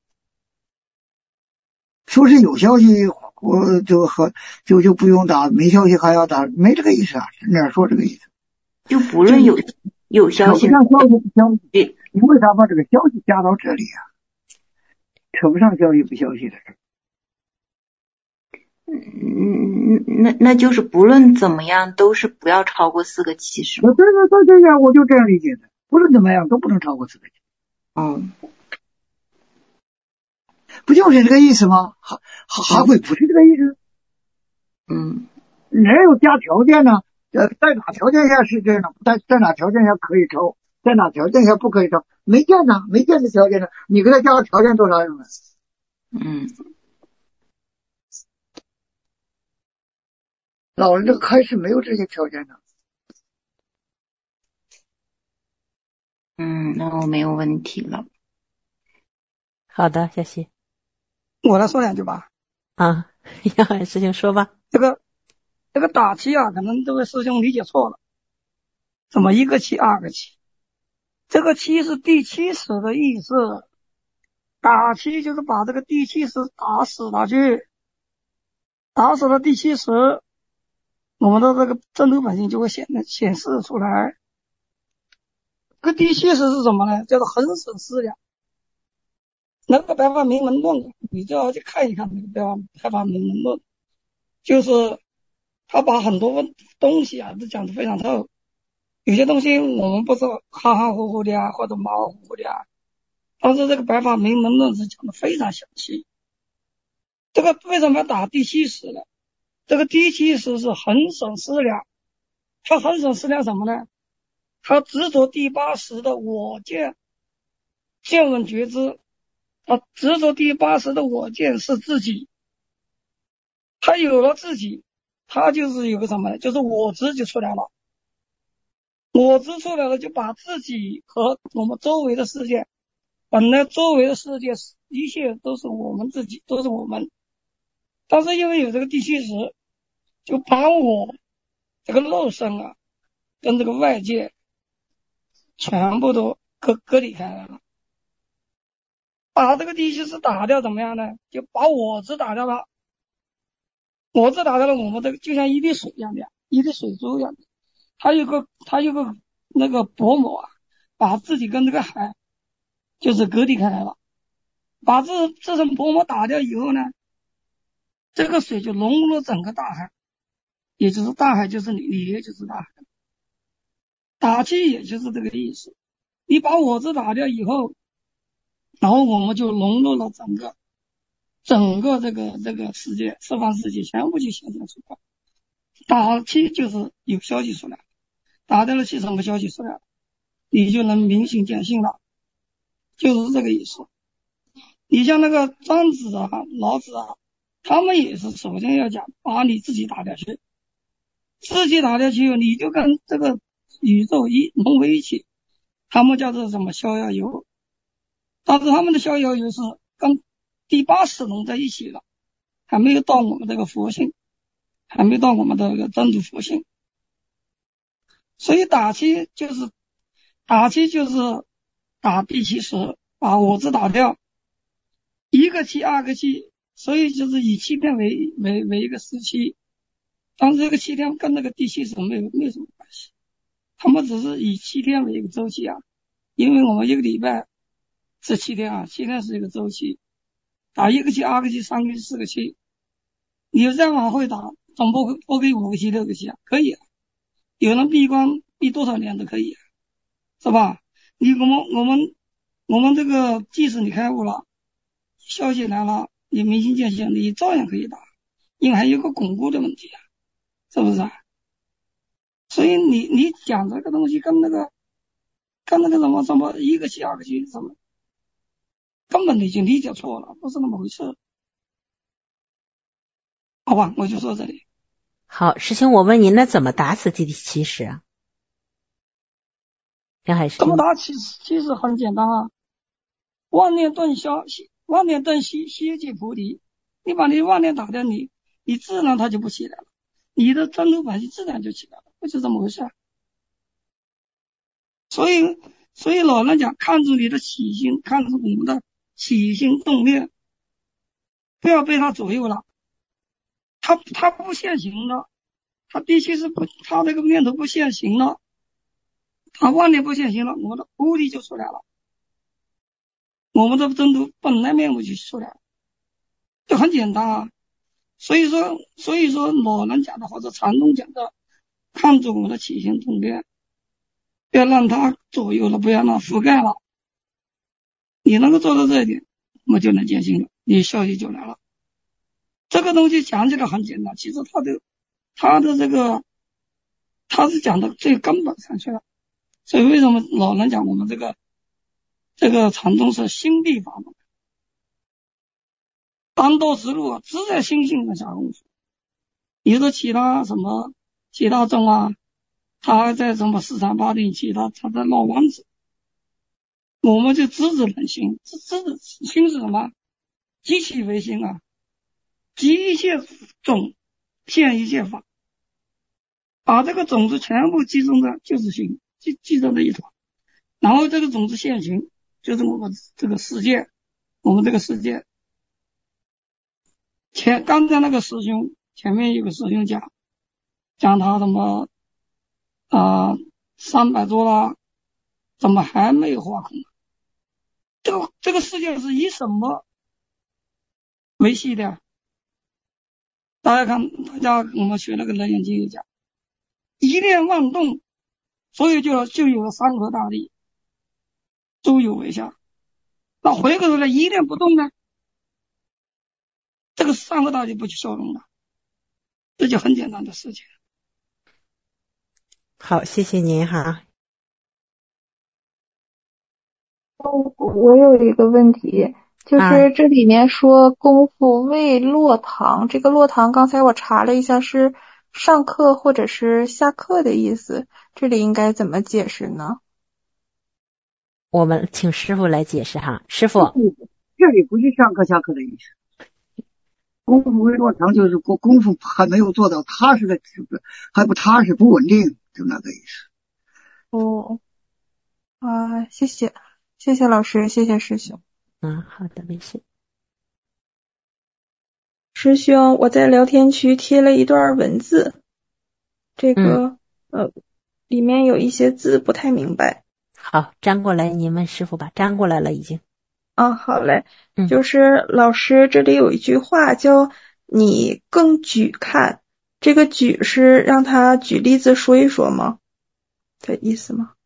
说是有消息我就和就就不用打，没消息还要打，没这个意思啊，哪说这个意思？ 就不论有有消息， 扯不上消息不消息，你为啥把这个消息加到这里啊？扯不上消息不消息的事。 嗯，那那就是不论怎么样都是不要超过四个七是吗？ 对对对对呀，我就这样理解的，不论怎么样都不能超过四个七。 嗯， 不就是这个意思吗？还还还会不是这个意思？ 嗯， 哪有加条件呢？呃，在哪条件下是这样的？在在哪条件下可以超？在哪条件下不可以超？没见呢，没见的条件呢，你给他加个条件多少用呢？ 嗯， 老人这个开始没有这些条件的。 嗯，那我没有问题了。 好的，小溪， 我来说两句吧。 啊，要喊师兄说吧。 这个这个打七啊，可能这位师兄理解错了。怎么一个七，二个七？这个七是第七识的意思，打七就是把这个第七识打死了去，打死了第七识，我们的这个真如本性就会显显示出来。这个第七识是什么呢？叫做恒死思量。 那个白话名门论，你就要去看一看那个白话白话名门论，就是他把很多东西啊都讲得非常透。有些东西我们不是含含糊糊的啊，或者马马虎虎的啊，但是这个白话名门论是讲得非常详细。这个为什么要打第七识呢？这个第七识是恒审思量，他恒审思量什么呢？他执着第八识的我见，见闻觉知，他执着第八识的我见是自己，他有了自己，他就是有个什么呢？就是我执就出来了。我执出来了，就把自己和我们周围的世界，本来周围的世界一切都是我们自己，都是我们，但是因为有这个第七识，就把我这个肉身啊跟这个外界全部都隔隔离开来了。把这个第七识打掉怎么样呢？就把我执打掉了。我执打掉了，我们这个就像一滴水一样的，一滴水珠一样的，它有个它有个那个薄膜啊，把自己跟这个海就是隔离开来了。把这这层薄膜打掉以后呢，这个水就融入整个大海，也就是大海就是你，你也就是大海。打气也就是这个意思。你把我执打掉以后，然后我们就融入了整个整个这个这个世界，四方世界全部就显现出来。打气就是有消息出来，打掉了气什么消息出来，你就能明心见性了，就是这个意思。你像那个庄子啊、老子啊，他们也是首先要讲把你自己打掉去，自己打掉去，你就跟这个宇宙一融为一体，他们叫做什么逍遥游。但是他们的逍遥游是跟第八识融在一起了，还没有到我们这个佛性，还没到我们的这个真如佛性。所以打七就是打七就是打第七识，把我执打掉，一个七二个七，所以就是以七天为为为一个时期。但是这个七天跟那个第七识没有没有什么关系，他们只是以七天为一个周期啊，因为我们一个礼拜是七天啊，七天是一个周期，打一个七二个七三个七四个七，你再往后打总不不给五个七六个七啊，可以啊，有人闭关闭多少年都可以啊，是吧？你我们我们我们这个即使你开悟了，消息来了，你明心见性，你照样可以打，因为还有个巩固的问题啊，是不是啊？所以你你讲这个东西跟那个跟那个什么什么一个七二个七什么，根本你已经理解错了，不是那么回事。好吧，我就说这里。 好，师兄，我问你，那怎么打死第七识啊？梁海师怎么打其实其实很简单啊，万念顿消，万念顿息，歇即菩提。你把你万念打掉，你你自然它就不起来了，你的真如本性自然就起来了，不就这么回事啊？所以所以老人讲，看住你的起心，看住我们的起心动念，不要被它左右了。他他不现行了，他第七是不，他这个念头不现行了，他万念不现行了，我们的菩提就出来了，我们的真如本来面目就出来了，就很简单啊。所以说所以说老人讲的或者禅宗讲的，看住我们的起心动念，不要让它左右了，不要让它覆盖了，你能够做到这一点，我们就能见性了，你消息就来了。这个东西讲起来很简单，其实它的它的这个它是讲的最根本上去了。所以为什么老人讲我们这个这个禅宗是心地法门，当道实路只在心性上下功夫。你说其他什么其他宗啊，他还在什么四禅八定，其他他在闹弯子，我们就直指人心。直指心是什么？极其为心啊，集一切种，现一切法，把这个种子全部集中在就是心，集集中在一团，然后这个种子现行，就是我们这个世界，我们这个世界。前刚才那个师兄前面有个师兄讲讲他什么啊三百多了，怎么还没有化空？ 这个这个世界是以什么维系的？大家看，大家我们学那个楞严经也讲，一念妄动，所以就就有了山河大地，诸有为相。那回过头来一念不动呢，这个山河大地不去消融了，这就很简单的事情。 好，谢谢您哈。 我有一个问题，就是这里面说功夫未落堂，这个落堂刚才我查了一下是上课或者是下课的意思，这里应该怎么解释呢？ 我们请师傅来解释哈。师傅， 这里不是上课下课的意思，功夫未落堂就是功功夫还没有做到踏实的，还不踏实不稳定，就那个意思。 哦，啊，谢谢。谢谢老师，谢谢师兄。 嗯，好的，没事。 师兄，我在聊天区贴了一段文字，这个、嗯、呃，里面有一些字不太明白。 好，粘过来，你问师傅吧。粘过来了已经。 啊，好嘞。 嗯， 就是老师这里有一句话叫“你更举看”，这个举是让他举例子说一说吗？的意思吗？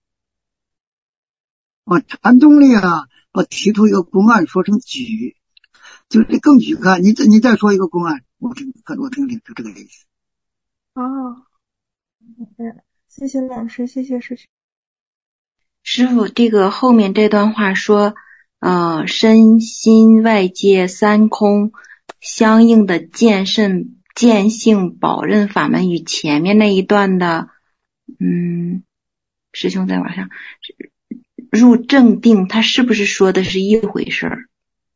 啊，禅宗里啊，我提出一个公案，说成举，就是更举看。你再你再说一个公案，我听我听听，就这个意思。 哦，谢谢老师，谢谢师兄。 师父，这个后面这段话说，呃，身心外界三空相应的见甚见性宝刃法门，与前面那一段的，嗯，师兄再往上。入正定，他是不是说的是一回事儿？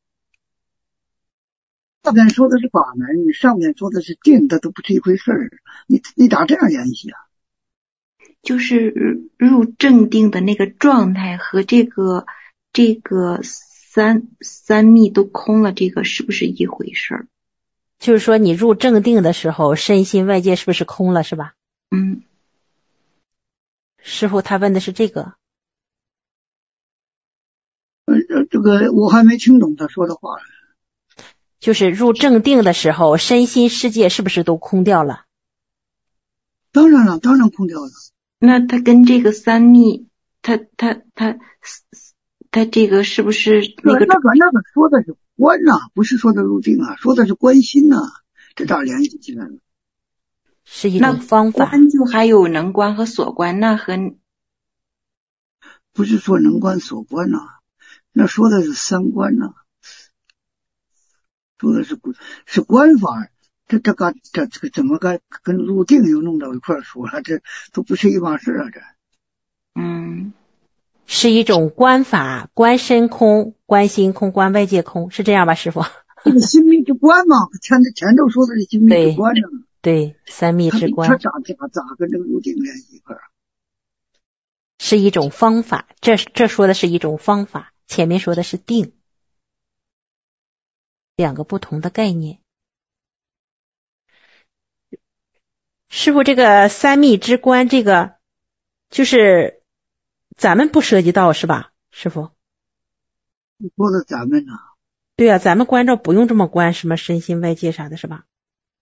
下面说的是法门，上面说的是定，这都不是一回事儿。你你咋这样联系啊？ 就是入正定的那个状态和这个这个三三密都空了，这个是不是一回事儿？ 就是说你入正定的时候，身心外界是不是空了，是吧？ 嗯。 师傅他问的是这个。 呃，这个我还没听懂他说的话。 就是入正定的时候，身心世界是不是都空掉了？ 当然了，当然空掉了。 那他跟这个三密，他他他他这个是不是那个？ 那个那个说的是观呐、啊，不是说的入定啊，说的是观心呐、啊，这咋联系起来了？ 是一种方法。 观就还有能观和所观，那和不是说能观所观呐、啊。那说的是三观呐、啊，说的是是观法，这这个这这个怎么个跟入定又弄到一块说了？这都不是一码事啊！这， 嗯， 是一种观法，观身空，观心空，观外界空，是这样吧，师傅？ 这个心密之观嘛，前前头说的是心密之观呢。 对，三密之观。 他咋咋咋跟这个入定联系一块啊？ 是一种方法，这这说的是一种方法。前面说的是定，两个不同的概念。师父，这个三密之观，这个就是咱们不涉及到是吧，师父？ 你说的咱们呢、啊？ 对啊，咱们观照不用这么观，什么身心外界啥的，是吧？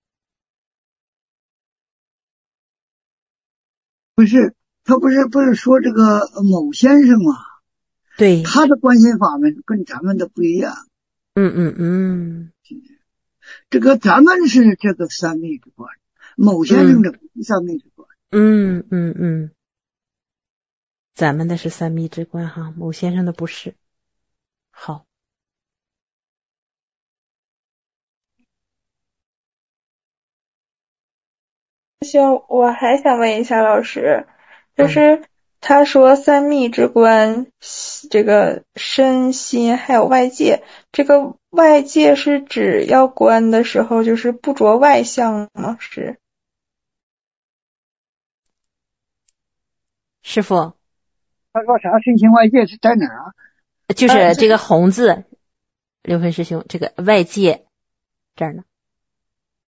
不是，他不是不是说这个某先生吗？ 对， 他的观心法门跟咱们的不一样。 嗯嗯嗯， 这个咱们是这个三密之观，某先生的不是三密之观。 嗯嗯嗯，咱们的是三密之观哈，某先生的不是。好。 行，我还想问一下老师，就是他说三密之观，这个身心还有外界，这个外界是指要观的时候就是不着外相吗？是？ 师父， 他说啥身心外界是在哪儿啊？ 就是这个红字，刘辉师兄，这个外界这儿呢。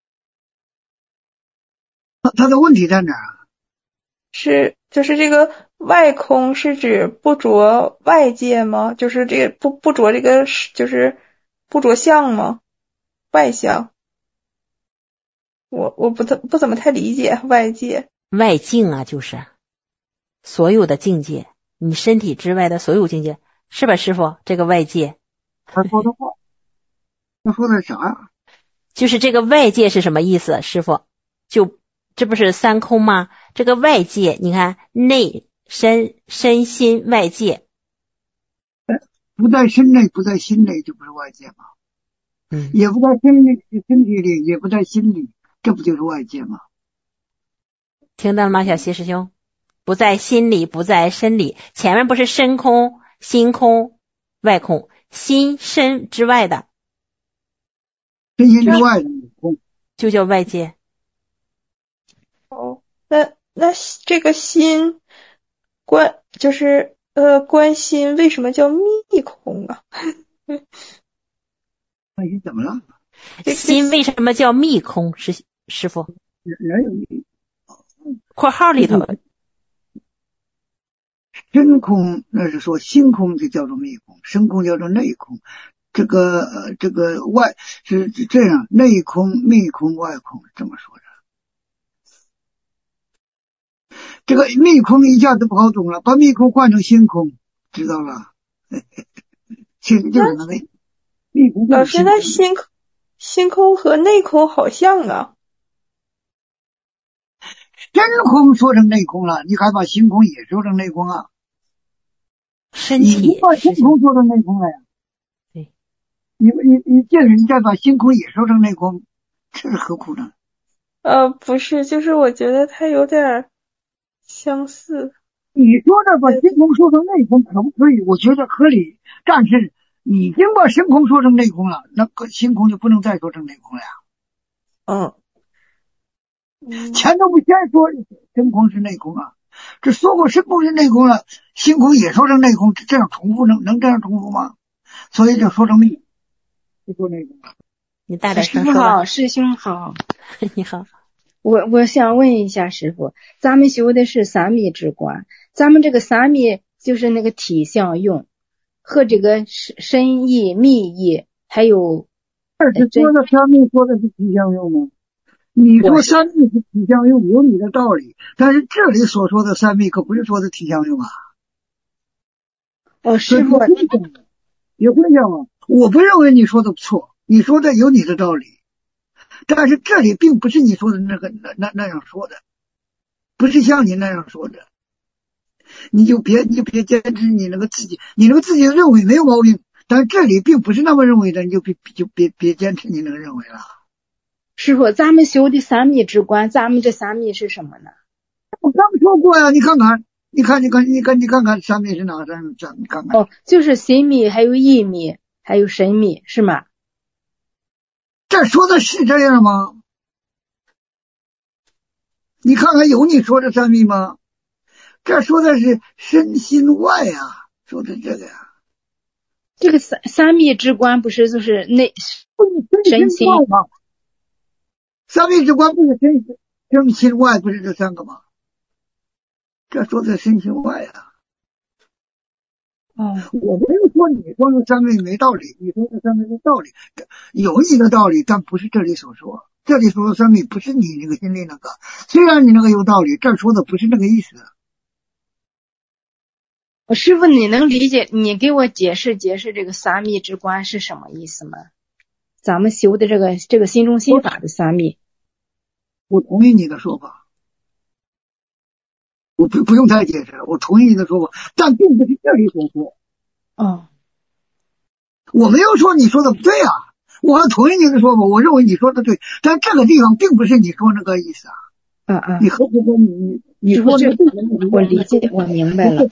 他他的问题在哪儿啊？ 是，就是这个外空是指不着外界吗？就是这个不不着这个就是不着相吗？外相？我我不怎不怎么太理解外界。 外境啊，就是所有的境界，你身体之外的所有境界，是吧，师傅？这个外界。 他说的话，他说的啥呀？ 就是这个外界是什么意思，师傅？就这不是三空吗？这个外界，你看内身身心外界， 不在身内，不在心内，就不是外界吗？ 嗯， 也不在身体身体里，也不在心里，这不就是外界吗？ 听到了吗，小西师兄？不在心里，不在身里，前面不是身空、心空、外空，心身之外的， 身心之外的空就叫外界。 哦，那那这个心观就是呃观心，为什么叫密空啊？ 那你怎么了？ 心为什么叫密空？师师傅， 人有密， 括号里头。 身空那是说心空就叫做密空，身空叫做内空。这个呃这个外是这样，内空、密空、外空这么说的。这个密空一下子不好懂了，把密空换成心空，知道了？其实就是那个密空。 老师，那心心空和内空好像啊。 真空说成内空了，你还把心空也说成内空啊？ 身体你不把心空说成内空了呀？ 对， 你你你这人再把心空也说成内空，这是何苦呢？ 呃，不是，就是我觉得它有点相似。 你说的把心空说成内空可不可以？我觉得合理，但是已经把身空说成内空了，那个心空就不能再说成内空了呀。 嗯。 前头不先说真空是内空啊，这说过身空是内空了，心空也说成内空，这样重复能能这样重复吗？所以就说成密，就说内空了。 你大点声说。师傅好，师兄好。 你好， 我我想问一下师傅，咱们修的是三密之观，咱们这个三密就是那个体相用和这个身意、密意，还有二是说的三密说的是体相用吗？你说三密是体相用，有你的道理，但是这里所说的三密可不是说的体相用啊。 哦，师傅也会这样啊。我不认为你说的不错，你说的有你的道理，但是这里并不是你说的那个那那那样说的，不是像你那样说的。你就别你就别坚持你那个自己，你那个自己的认为没有毛病，但是这里并不是那么认为的，你就别就别别坚持你那个认为了。 师傅，咱们修的三密之观，咱们这三密是什么呢？ 我刚说过呀，你看看，你看，你看，你看，你看看，三密是哪个三密？你看看。 哦，就是心密，还有意密，还有神密，是吗？ 这说的是这样吗？你看看有你说的三密吗？这说的是身心外呀、啊，说的这个呀。 这个三三密之观不是就是内身心吗？三密之观不是身身心外，不是这三个吗？这说的身心外啊。 哦， 我没有说你说的三密没道理，你说的三密没道理，有你的道理，但不是这里所说。这里说的三密不是你那个心里那个，虽然你那个有道理，这说的不是那个意思。 我师傅，你能理解？你给我解释解释这个三密之观是什么意思吗？咱们修的这个这个心中心法的三密， 我同意你的说法，我不不用再解释了，我同意你的说法，但并不是这里所说。 哦， 我没有说你说的不对啊，我还同意你的说法，我认为你说的对，但这个地方并不是你说那个意思啊。 嗯嗯， 你和不和你你说这个我理解，我明白了。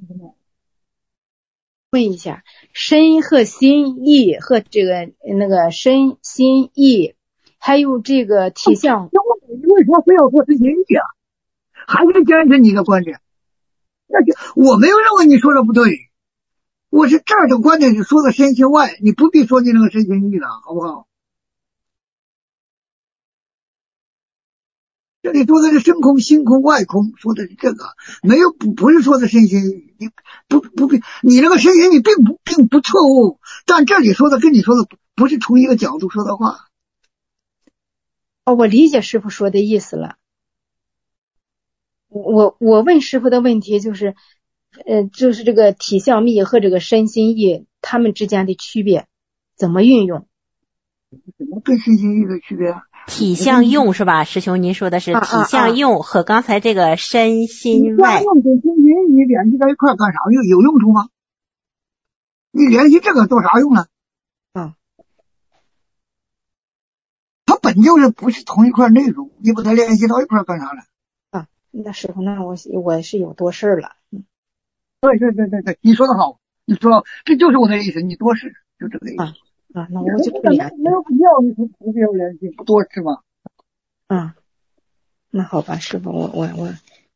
问一下，身和心意和这个那个身心意，还有这个体相， 你为什么非要说身心意啊？还是坚持你的观点？那就我没有认为你说的不对，我是这儿的观点是说的身心外，你不必说你那个身心意了，好不好？ 这里说的是身空、心空、外空，说的是这个，没有不不是说的身心意，你不不必你那个身心意并不并不错误，但这里说的跟你说的不是从一个角度说的话。 哦，我理解师父说的意思了。我我问师父的问题就是，呃，就是这个体相密和这个身心意它们之间的区别，怎么运用？ 怎么跟身心意的区别？ 体相用是吧？师兄，您说的是体相用和刚才这个身心外。 体相用跟身心意联系在一块干啥？有有用处吗？你联系这个做啥用呢？ 啊， 它本就是不是同一块内容，你把它联系到一块干啥了？ 啊，那师傅，那我我是有多事了。嗯， 对对对对对，你说的好，你说这就是我的意思，你多事就这个意思。 啊啊，那我就不联系， 没有必要，你不必要联系，不多事吗？ 啊，那好吧，师傅，我我我。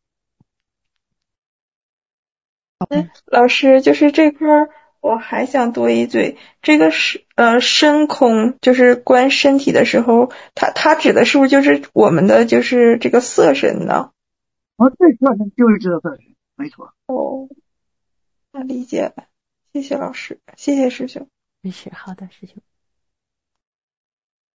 嗯，老师，就是这块儿我还想多一嘴，这个是呃身空，就是观身体的时候，它它指的是不是就是我们的就是这个色身呢？ 哦，对，色身就是这个色身，没错。 哦，那理解了，谢谢老师，谢谢师兄。 没事，好的，师兄。